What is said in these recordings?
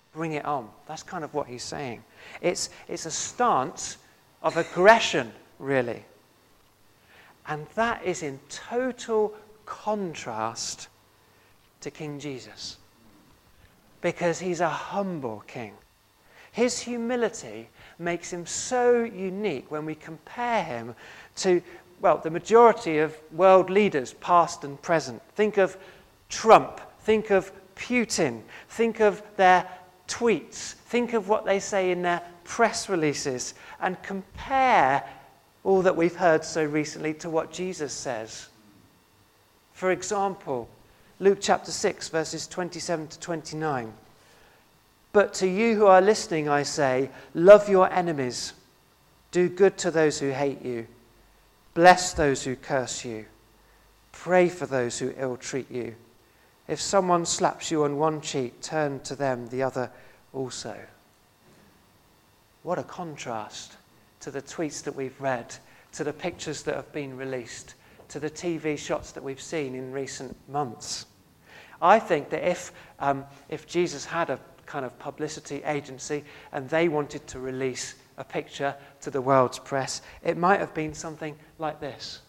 Bring it on. That's kind of what he's saying. It's a stance of aggression, really. And that is in total contrast to King Jesus. Because he's a humble king. His humility makes him so unique when we compare him to, well, the majority of world leaders, past and present. Think of Trump. Think of Putin. Think of their tweets. Think of what they say in their press releases. And compare all that we've heard so recently to what Jesus says. For example, Luke chapter 6, verses 27 to 29. But to you who are listening, I say, love your enemies. Do good to those who hate you. Bless those who curse you. Pray for those who ill-treat you. If someone slaps you on one cheek, turn to them the other also. What a contrast to the tweets that we've read, to the pictures that have been released, to the TV shots that we've seen in recent months. I think that if Jesus had a kind of publicity agency and they wanted to release a picture to the world's press, it might have been something like this.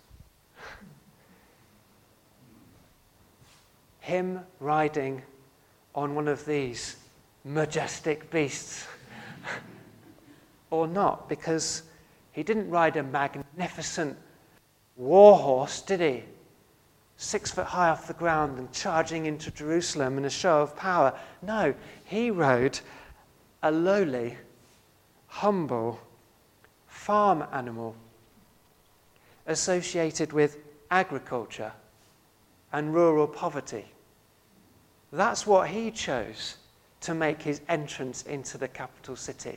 Him riding on one of these majestic beasts. Or not, because he didn't ride a magnificent war horse, did he? 6 foot high off the ground and charging into Jerusalem in a show of power. No, he rode a lowly, humble farm animal associated with agriculture and rural poverty. That's what he chose to make his entrance into the capital city.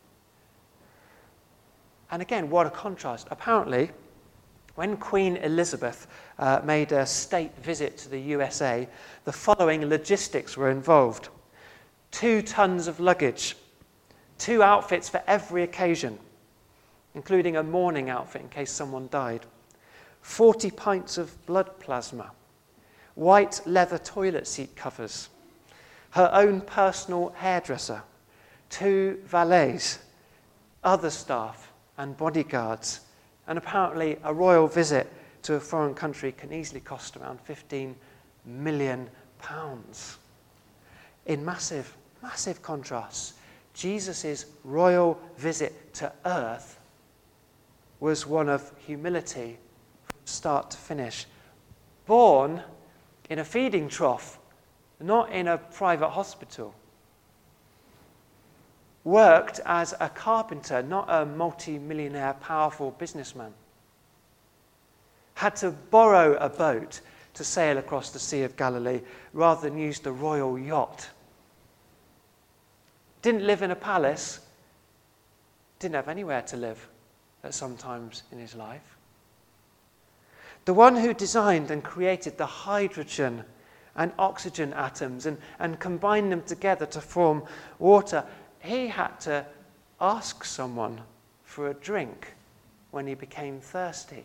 And again, what a contrast. Apparently, when Queen Elizabeth made a state visit to the USA, the following logistics were involved. 2 tons of luggage, 2 outfits for every occasion, including a mourning outfit in case someone died, 40 pints of blood plasma, white leather toilet seat covers, her own personal hairdresser, 2 valets, other staff and bodyguards, and apparently a royal visit to a foreign country can easily cost around £15 million. In massive, massive contrast, Jesus' royal visit to earth was one of humility from start to finish. Born in a feeding trough, not in a private hospital. Worked as a carpenter, not a multi-millionaire powerful businessman. Had to borrow a boat to sail across the Sea of Galilee rather than use the royal yacht. Didn't live in a palace. Didn't have anywhere to live at some times in his life. The one who designed and created the hydrogen and oxygen atoms and combined them together to form water, he had to ask someone for a drink when he became thirsty.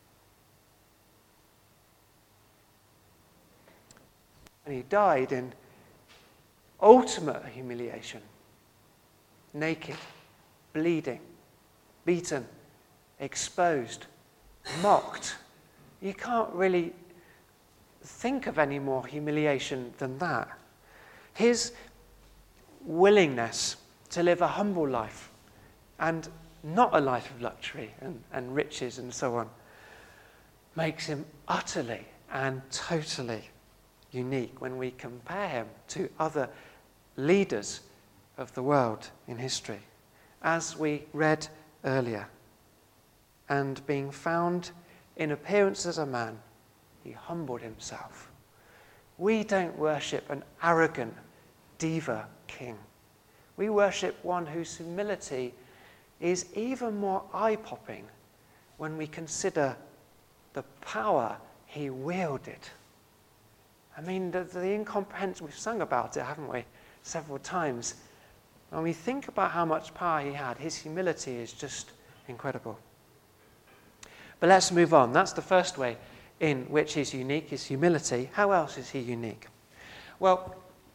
And he died in ultimate humiliation. Naked, bleeding, beaten, exposed, mocked. You can't really think of any more humiliation than that. His willingness to live a humble life and not a life of luxury and riches and so on makes him utterly and totally unique when we compare him to other leaders of the world in history. As we read earlier, and being found in appearance as a man, he humbled himself. We don't worship an arrogant diva king. We worship one whose humility is even more eye-popping when we consider the power he wielded. I mean, the incomprehensible, we've sung about it, haven't we, several times. When we think about how much power he had, his humility is just incredible. But let's move on. That's the first way in which he's unique, his humility. How else is he unique? Well,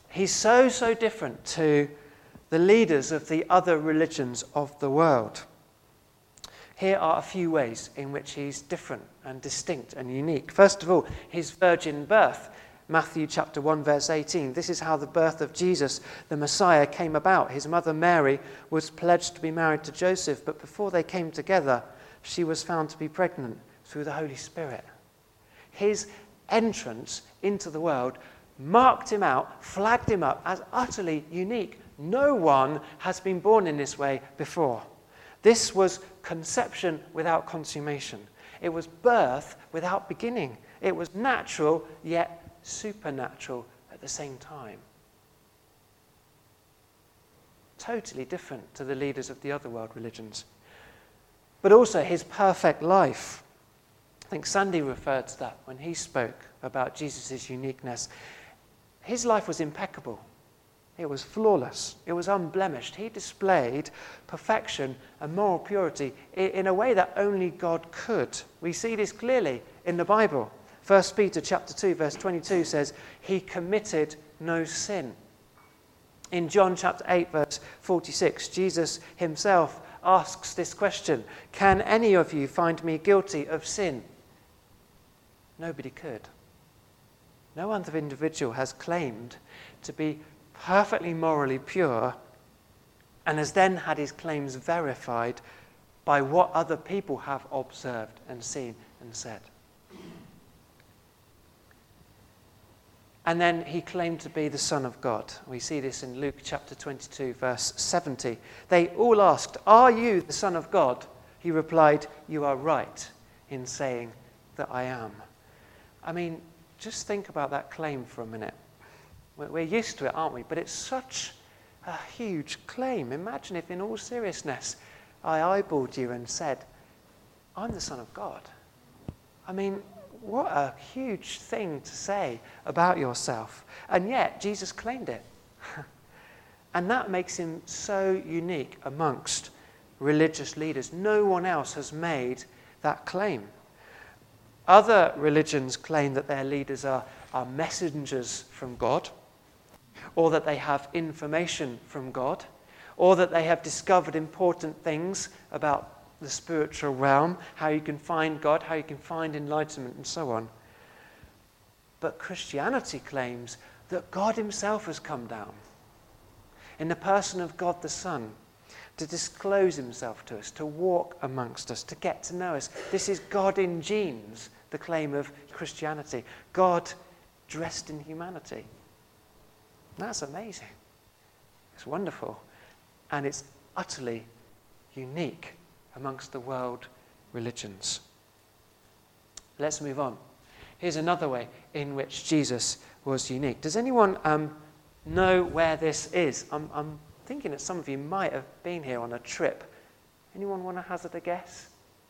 He's so different to the leaders of the other religions of the world. Here are a few ways in which he's different and distinct and unique. First of all, his virgin birth. Matthew chapter 1, verse 18. This is how the birth of Jesus, the Messiah, came about. His mother Mary was pledged to be married to Joseph, but before they came together, she was found to be pregnant through the Holy Spirit. His entrance into the world marked him out, flagged him up as utterly unique. No one has been born in this way before. This was conception without consummation. It was birth without beginning. It was natural, yet supernatural at the same time. Totally different to the leaders of the other world religions. But also his perfect life. I think Sandy referred to that when he spoke about Jesus' uniqueness. His life was impeccable. It was flawless. It was unblemished. He displayed perfection and moral purity in a way that only God could. We see this clearly in the Bible. 1 Peter chapter 2, verse 22 says, he committed no sin. In John chapter 8, verse 46, Jesus himself asks this question, can any of you find me guilty of sin? Nobody could. No other individual has claimed to be perfectly morally pure and has then had his claims verified by what other people have observed and seen and said. And then he claimed to be the Son of God. We see this in Luke chapter 22, verse 70. They all asked, are you the Son of God? He replied, you are right in saying that I am. I mean, just think about that claim for a minute. We're used to it, aren't we? But it's such a huge claim. Imagine if in all seriousness I eyeballed you and said, I'm the Son of God. I mean, what a huge thing to say about yourself. And yet, Jesus claimed it. And that makes him so unique amongst religious leaders. No one else has made that claim. Other religions claim that their leaders are messengers from God, or that they have information from God, or that they have discovered important things about the spiritual realm, how you can find God, how you can find enlightenment, and so on. But Christianity claims that God himself has come down in the person of God the Son to disclose himself to us, to walk amongst us, to get to know us. This is God in genes, the claim of Christianity. God dressed in humanity. That's amazing. It's wonderful. And it's utterly unique amongst the world religions. Let's move on. Here's another way in which Jesus was unique. Does anyone know where this is? I'm thinking that some of you might have been here on a trip. Anyone want to hazard a guess?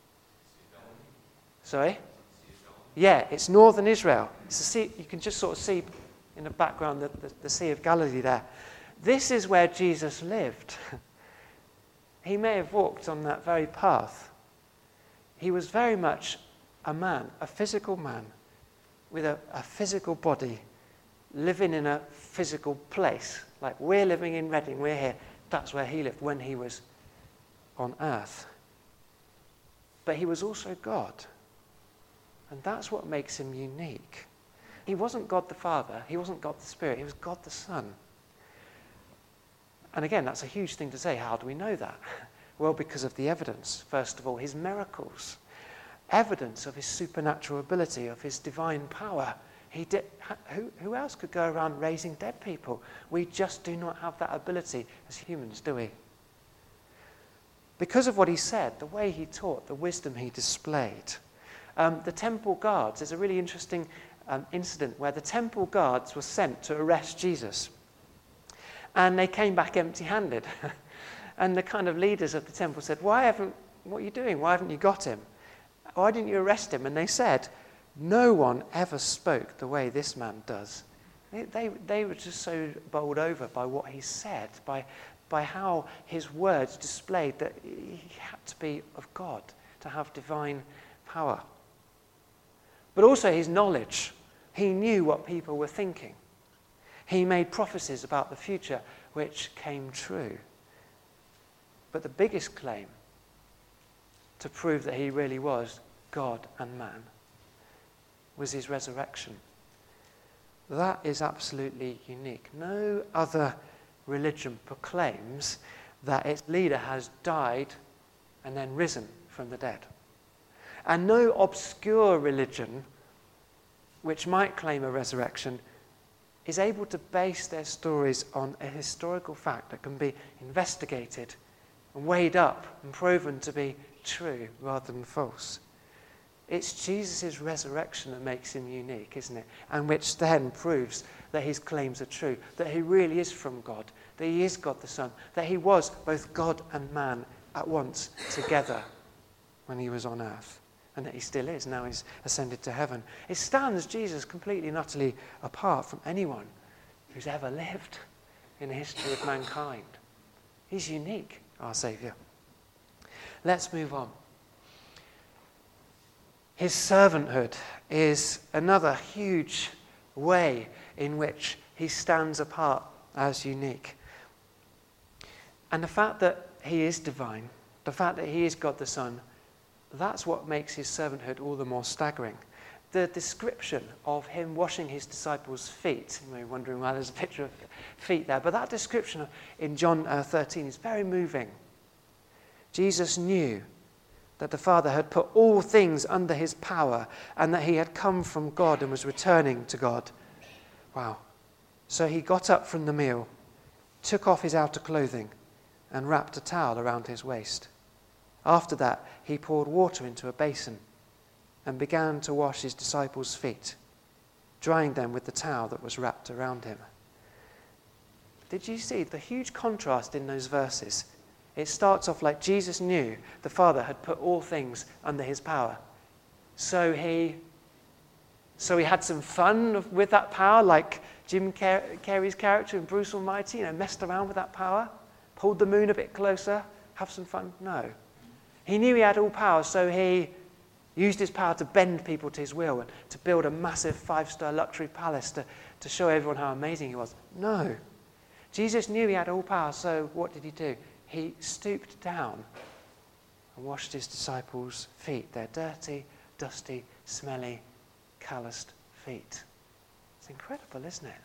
Sorry? Yeah, it's northern Israel. It's a sea, you can just sort of see in the background the Sea of Galilee there. This is where Jesus lived. He may have walked on that very path. He was very much a man, a physical man, with a physical body, living in a physical place. Like we're living in Reading, we're here. That's where he lived when he was on earth. But he was also God. And that's what makes him unique. He wasn't God the Father, he wasn't God the Spirit, he was God the Son. And again, that's a huge thing to say. How do we know that? Well, because of the evidence. First of all, his miracles. Evidence of his supernatural ability, of his divine power. Who else could go around raising dead people? We just do not have that ability as humans, do we? Because of what he said, the way he taught, the wisdom he displayed. The temple guards, there's a really interesting incident where the temple guards were sent to arrest Jesus. And they came back empty-handed. And the kind of leaders of the temple said, what are you doing? Why haven't you got him? Why didn't you arrest him? And they said, no one ever spoke the way this man does. They were just so bowled over by what he said, by how his words displayed that he had to be of God, to have divine power. But also his knowledge. He knew what people were thinking. He made prophecies about the future which came true. But the biggest claim to prove that he really was God and man was his resurrection. That is absolutely unique. No other religion proclaims that its leader has died and then risen from the dead. And no obscure religion which might claim a resurrection is able to base their stories on a historical fact that can be investigated and weighed up and proven to be true rather than false. It's Jesus' resurrection that makes him unique, isn't it? And which then proves that his claims are true, that he really is from God, that he is God the Son, that he was both God and man at once together when he was on earth, and that he still is, now he's ascended to heaven. It stands Jesus completely and utterly apart from anyone who's ever lived in the history of mankind. He's unique, our Saviour. Let's move on. His servanthood is another huge way in which he stands apart as unique. And the fact that he is divine, the fact that he is God the Son, that's what makes his servanthood all the more staggering. The description of him washing his disciples' feet, you may be wondering why there's a picture of feet there, but that description in John 13 is very moving. Jesus knew that the Father had put all things under his power and that he had come from God and was returning to God. Wow. So he got up from the meal, took off his outer clothing, and wrapped a towel around his waist. After that, he poured water into a basin and began to wash his disciples' feet, drying them with the towel that was wrapped around him. Did you see the huge contrast in those verses? It starts off like Jesus knew the Father had put all things under his power. So he had some fun with that power, like Jim Carrey's character in Bruce Almighty, messed around with that power, pulled the moon a bit closer, have some fun. No. He knew he had all power, so he used his power to bend people to his will and to build a massive 5-star luxury palace to show everyone how amazing he was. No. Jesus knew he had all power, so what did he do? He stooped down and washed his disciples' feet, their dirty, dusty, smelly, calloused feet. It's incredible, isn't it?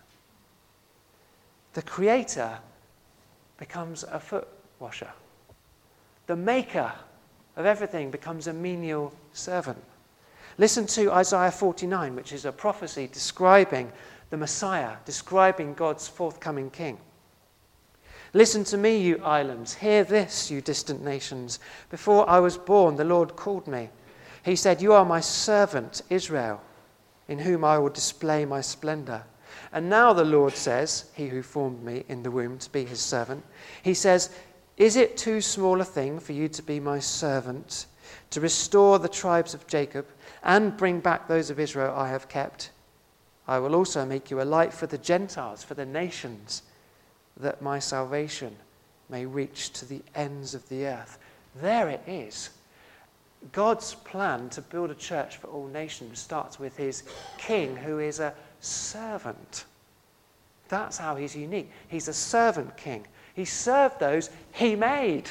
The Creator becomes a foot washer. The Maker of everything becomes a menial servant. Listen to Isaiah 49, which is a prophecy describing the Messiah, describing God's forthcoming King. Listen to me, you islands. Hear this, you distant nations. Before I was born, the Lord called me. He said, "You are my servant, Israel, in whom I will display my splendor." And now the Lord says, he who formed me in the womb to be his servant, he says, "Is it too small a thing for you to be my servant, to restore the tribes of Jacob and bring back those of Israel I have kept? I will also make you a light for the Gentiles, for the nations, that my salvation may reach to the ends of the earth." There it is. God's plan to build a church for all nations starts with his king, who is a servant. That's how he's unique. He's a servant king. He served those he made.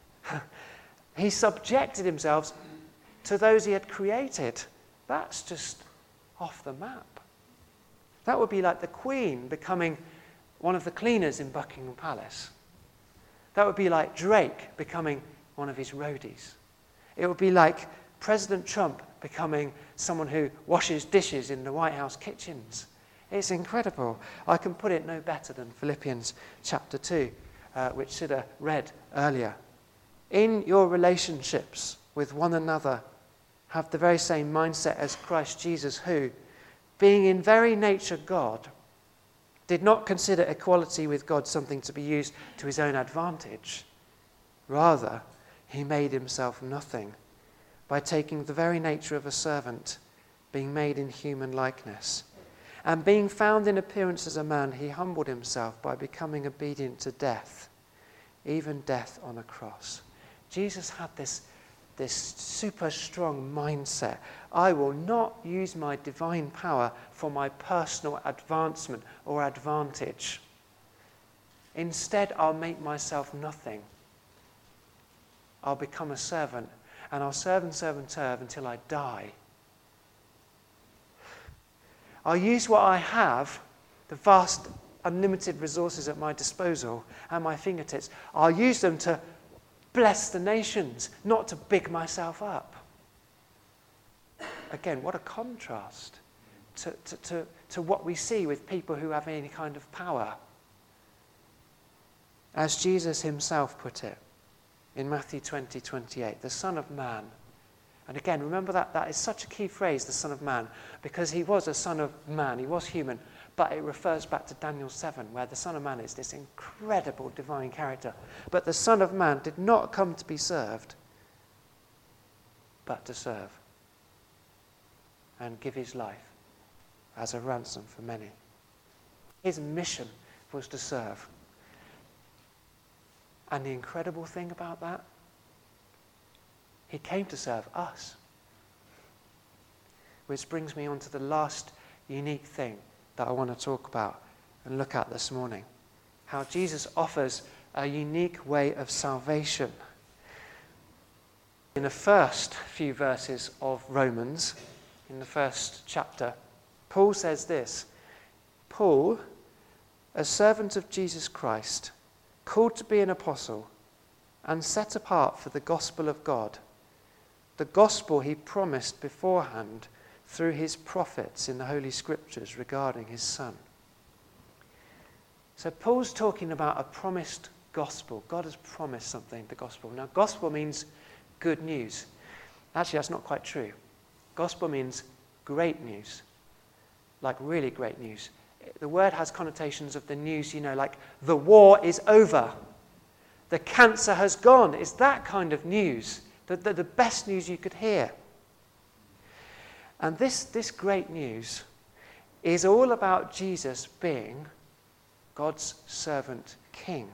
He subjected himself to those he had created. That's just off the map. That would be like the Queen becoming one of the cleaners in Buckingham Palace. That would be like Drake becoming one of his roadies. It would be like President Trump becoming someone who washes dishes in the White House kitchens. It's incredible. I can put it no better than Philippians chapter 2, which Sida read earlier. In your relationships with one another, have the very same mindset as Christ Jesus, who, being in very nature God, did not consider equality with God something to be used to his own advantage. Rather, he made himself nothing by taking the very nature of a servant, being made in human likeness. And being found in appearance as a man, he humbled himself by becoming obedient to death, even death on a cross. Jesus had this this super strong mindset. I will not use my divine power for my personal advancement or advantage. Instead, I'll make myself nothing. I'll become a servant, and I'll serve and serve and serve until I die. I'll use what I have, the vast, unlimited resources at my disposal and my fingertips. I'll use them to bless the nations, not to big myself up. Again, what a contrast to what we see with people who have any kind of power. As Jesus himself put it in Matthew 20:28, the Son of Man. And again, remember that is such a key phrase, the Son of Man, because he was a son of man, he was human, but it refers back to Daniel 7, where the Son of Man is this incredible divine character. But the Son of Man did not come to be served, but to serve and give his life as a ransom for many. His mission was to serve. And the incredible thing about that, he came to serve us. Which brings me on to the last unique thing that I want to talk about and look at this morning. How Jesus offers a unique way of salvation. In the first few verses of Romans, in the first chapter, Paul says this: Paul, a servant of Jesus Christ, called to be an apostle and set apart for the gospel of God, the gospel he promised beforehand through his prophets in the Holy Scriptures regarding his Son. So Paul's talking about a promised gospel. God has promised something, the gospel. Now, gospel means good news. Actually, that's not quite true. Gospel means great news, like really great news. The word has connotations of the news, like the war is over, the cancer has gone. It's that kind of news, the best news you could hear. And this great news is all about Jesus being God's servant king.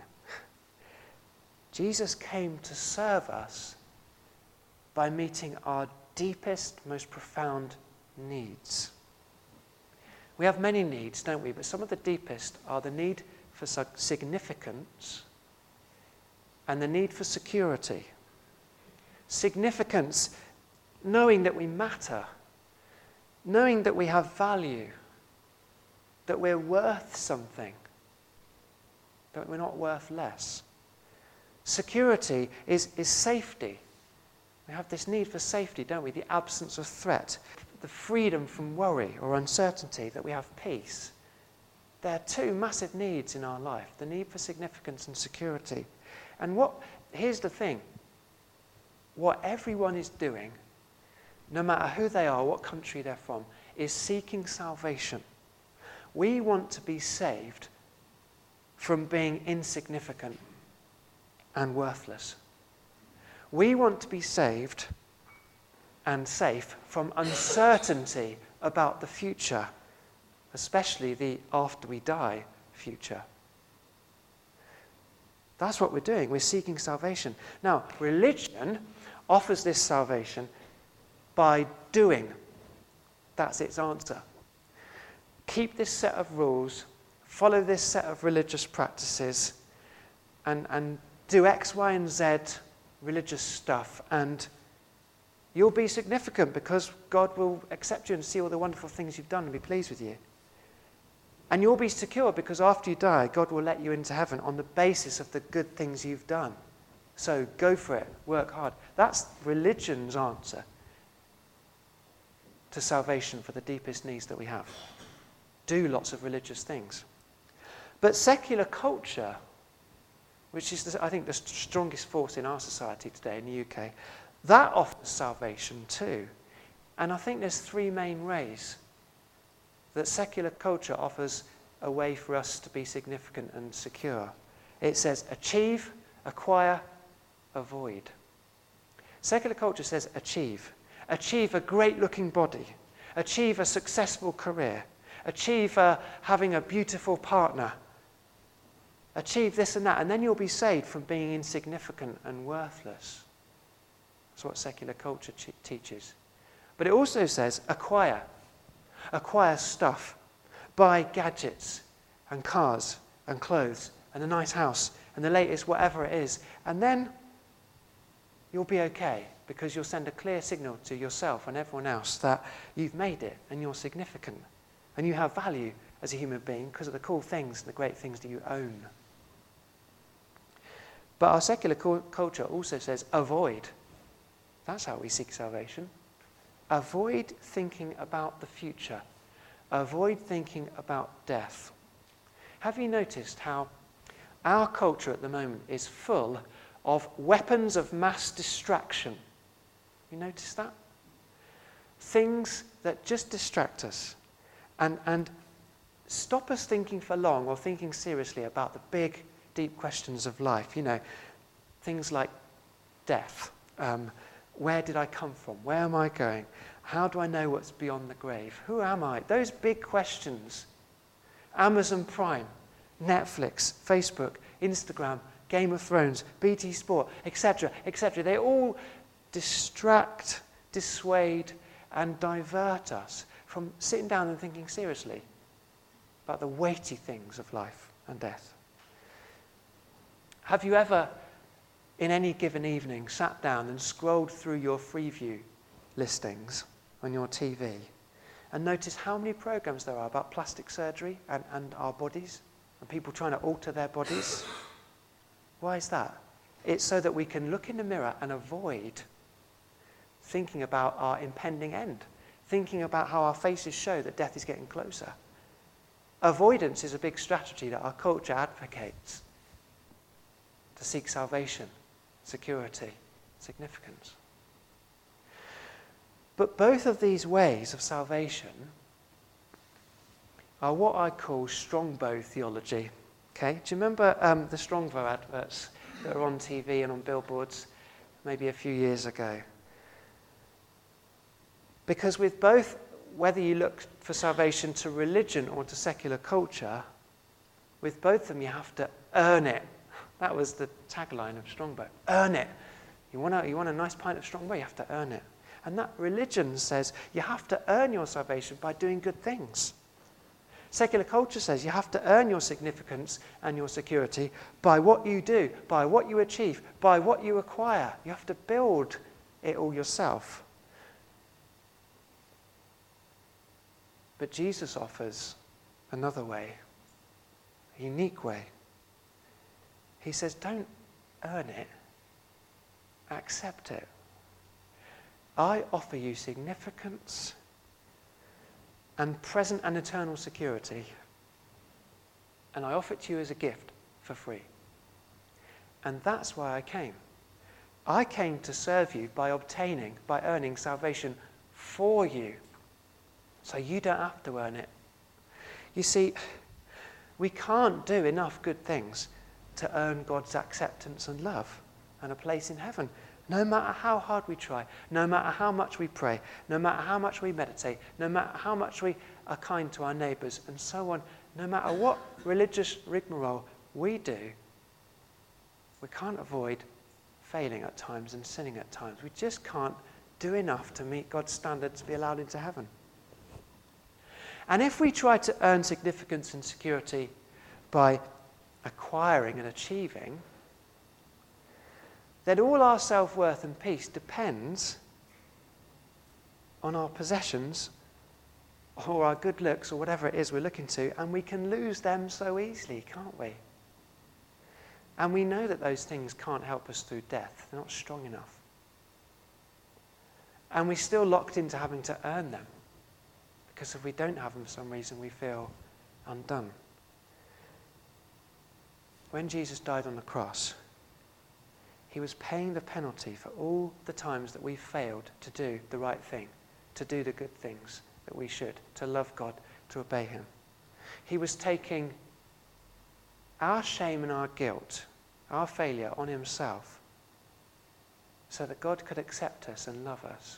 Jesus came to serve us by meeting our deepest, most profound needs. We have many needs, don't we? But some of the deepest are the need for significance and the need for security. Significance, knowing that we matter, knowing that we have value, that we're worth something, that we're not worth less. Security is safety. We have this need for safety, don't we? The absence of threat, the freedom from worry or uncertainty, that we have peace. There are two massive needs in our life, the need for significance and security. And here's the thing, what everyone is doing, no matter who they are, what country they're from, is seeking salvation. We want to be saved from being insignificant and worthless. We want to be saved and safe from uncertainty about the future, especially the after we die future. That's what we're doing. We're seeking salvation. Now, religion offers this salvation by doing. That's its answer. Keep this set of rules, follow this set of religious practices, and do X, Y, and Z religious stuff, and you'll be significant because God will accept you and see all the wonderful things you've done and be pleased with you. And you'll be secure because after you die, God will let you into heaven on the basis of the good things you've done. So go for it, work hard. That's religion's answer to salvation for the deepest needs that we have. Do lots of religious things. But secular culture, which is, I think, the strongest force in our society today in the UK, that offers salvation too. And I think there's three main ways that secular culture offers a way for us to be significant and secure. It says achieve, acquire, avoid. Secular culture says achieve. Achieve a great-looking body. Achieve a successful career. Achieve having a beautiful partner. Achieve this and that, and then you'll be saved from being insignificant and worthless. That's what secular culture teaches. But it also says acquire. Acquire stuff. Buy gadgets and cars and clothes and a nice house and the latest whatever it is. And then you'll be okay because you'll send a clear signal to yourself and everyone else that you've made it and you're significant and you have value as a human being because of the cool things, the great things that you own. But our secular culture also says avoid. That's how we seek salvation. Avoid thinking about the future. Avoid thinking about death. Have you noticed how our culture at the moment is full of weapons of mass distraction? You notice that? Things that just distract us and stop us thinking for long or thinking seriously about the big, deep questions of life. You know, things like death. Where did I come from? Where am I going? How do I know what's beyond the grave? Who am I? Those big questions. Amazon Prime, Netflix, Facebook, Instagram, Game of Thrones, BT Sport, etc., etc. They all distract, dissuade, and divert us from sitting down and thinking seriously about the weighty things of life and death. Have you ever, in any given evening, sat down and scrolled through your Freeview listings on your TV and noticed how many programs there are about plastic surgery and our bodies and people trying to alter their bodies? Why is that? It's so that we can look in the mirror and avoid thinking about our impending end, thinking about how our faces show that death is getting closer. Avoidance is a big strategy that our culture advocates to seek salvation, security, significance. But both of these ways of salvation are what I call strongbow theology. Okay? Do you remember the Strongbow adverts that were on TV and on billboards maybe a few years ago? Because with both, whether you look for salvation to religion or to secular culture, with both of them you have to earn it. That was the tagline of Strongbow. Earn it. You want a nice pint of Strongbow, you have to earn it. And that religion says you have to earn your salvation by doing good things. Secular culture says you have to earn your significance and your security by what you do, by what you achieve, by what you acquire. You have to build it all yourself. But Jesus offers another way, a unique way. He says, don't earn it, accept it. I offer you significance and present and eternal security, and I offer it to you as a gift for free. And that's why I came. I came to serve you by earning salvation for you, so you don't have to earn it. You see, we can't do enough good things to earn God's acceptance and love and a place in heaven. No matter how hard we try, no matter how much we pray, no matter how much we meditate, no matter how much we are kind to our neighbours and so on, no matter what religious rigmarole we do, we can't avoid failing at times and sinning at times. We just can't do enough to meet God's standards to be allowed into heaven. And if we try to earn significance and security by acquiring and achieving, then all our self-worth and peace depends on our possessions or our good looks or whatever it is we're looking to, and we can lose them so easily, can't we? And we know that those things can't help us through death. They're not strong enough. And we're still locked into having to earn them, because if we don't have them for some reason, we feel undone. When Jesus died on the cross, he was paying the penalty for all the times that we failed to do the right thing, to do the good things that we should, to love God, to obey him. He was taking our shame and our guilt, our failure on himself, so that God could accept us and love us.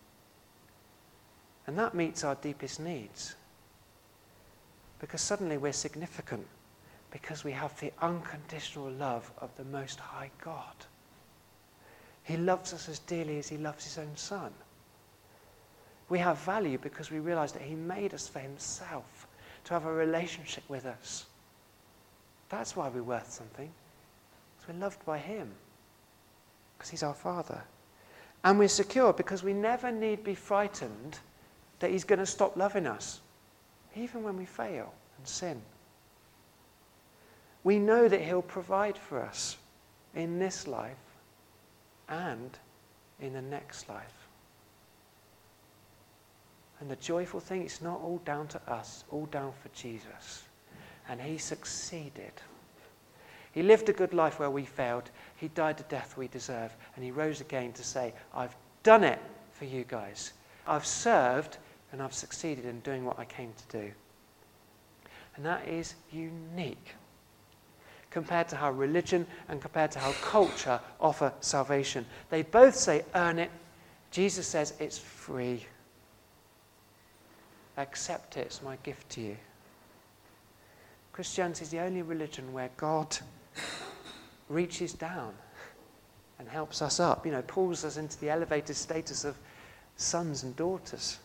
And that meets our deepest needs, because suddenly we're significant, because we have the unconditional love of the Most High God. He loves us as dearly as he loves his own son. We have value because we realize that he made us for himself, to have a relationship with us. That's why we're worth something. Because we're loved by him. Because he's our Father. And we're secure because we never need be frightened that he's going to stop loving us, even when we fail and sin. We know that he'll provide for us in this life and in the next life. And the joyful thing, it's not all down to us, all down for Jesus. And he succeeded. He lived a good life where we failed. He died the death we deserve. And he rose again to say, I've done it for you guys. I've served and I've succeeded in doing what I came to do. And that is unique compared to how religion and compared to how culture offer salvation. They both say, earn it. Jesus says, it's free. Accept it. It's my gift to you. Christianity is the only religion where God reaches down and helps us up. Pulls us into the elevated status of sons and daughters.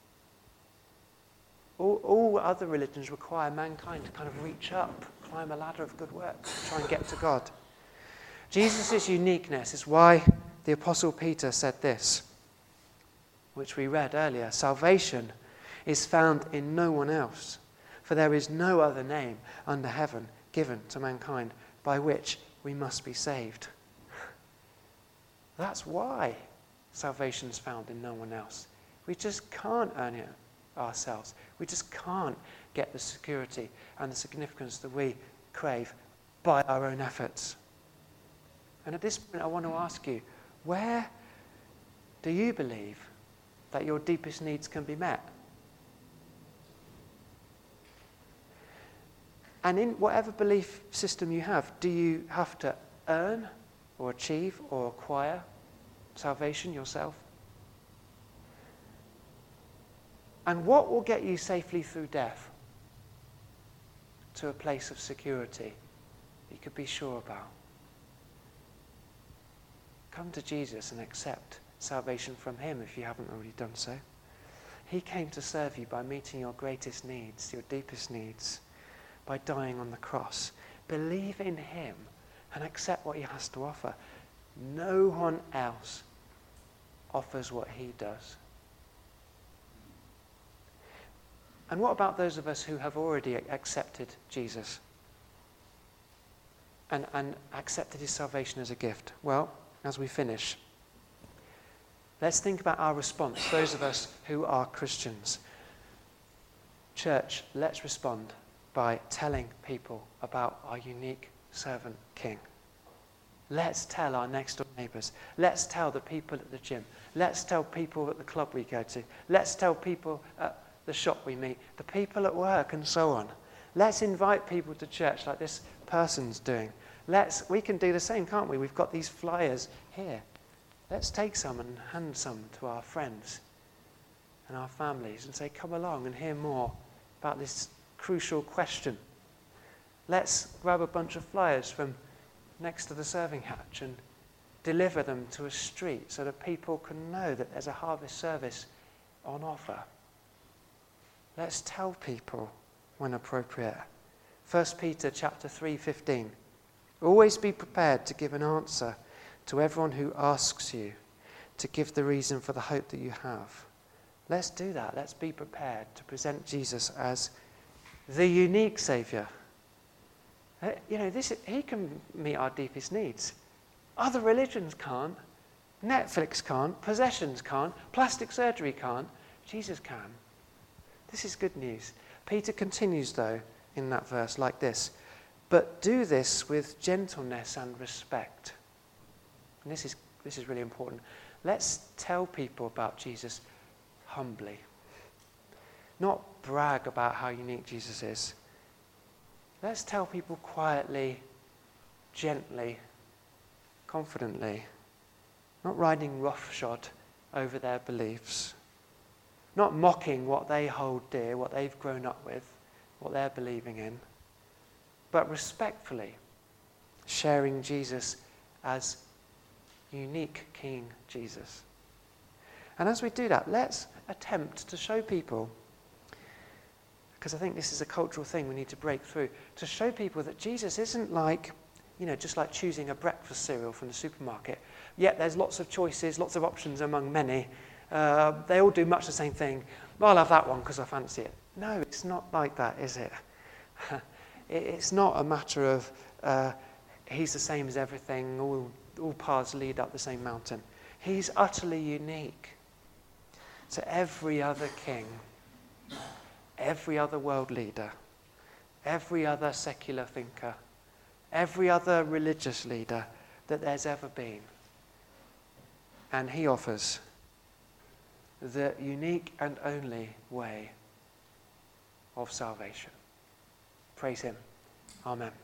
All other religions require mankind to kind of reach up, climb a ladder of good works, try and get to God. Jesus' uniqueness is why the Apostle Peter said this, which we read earlier. Salvation is found in no one else, for there is no other name under heaven given to mankind by which we must be saved. That's why salvation is found in no one else. We just can't earn it ourselves. We just can't get the security and the significance that we crave by our own efforts. And at this point I want to ask you, where do you believe that your deepest needs can be met? And in whatever belief system you have, do you have to earn or achieve or acquire salvation yourself? And what will get you safely through death to a place of security you could be sure about? Come to Jesus and accept salvation from him if you haven't already done so. He came to serve you by meeting your greatest needs, your deepest needs, by dying on the cross. Believe in him and accept what he has to offer. No one else offers what he does. And what about those of us who have already accepted Jesus and accepted his salvation as a gift? Well, as we finish, let's think about our response, those of us who are Christians. Church, let's respond by telling people about our unique servant king. Let's tell our next door neighbours. Let's tell the people at the gym. Let's tell people at the club we go to. Let's tell people at the shop we meet, the people at work and so on. Let's invite people to church like this person's doing. We can do the same, can't we? We've got these flyers here. Let's take some and hand some to our friends and our families and say, come along and hear more about this crucial question. Let's grab a bunch of flyers from next to the serving hatch and deliver them to a street so that people can know that there's a harvest service on offer. Let's tell people when appropriate. 1 Peter chapter 3:15. Always be prepared to give an answer to everyone who asks you to give the reason for the hope that you have. Let's do that. Let's be prepared to present Jesus as the unique Saviour. He can meet our deepest needs. Other religions can't. Netflix can't. Possessions can't. Plastic surgery can't. Jesus can. This is good news. Peter continues, though, in that verse like this. But do this with gentleness and respect. And this is really important. Let's tell people about Jesus humbly. Not brag about how unique Jesus is. Let's tell people quietly, gently, confidently, not riding roughshod over their beliefs, not mocking what they hold dear, what they've grown up with, what they're believing in, but respectfully sharing Jesus as unique King Jesus. And as we do that, let's attempt to show people, because I think this is a cultural thing we need to break through, to show people that Jesus isn't like, just like choosing a breakfast cereal from the supermarket. Yet there's lots of choices, lots of options among many. They all do much the same thing. Well, I'll have that one because I fancy it. No, it's not like that, is it? It's not a matter of he's the same as everything, all paths lead up the same mountain. He's utterly unique to every other king, every other world leader, every other secular thinker, every other religious leader that there's ever been. And he offers the unique and only way of salvation. Praise him. Amen.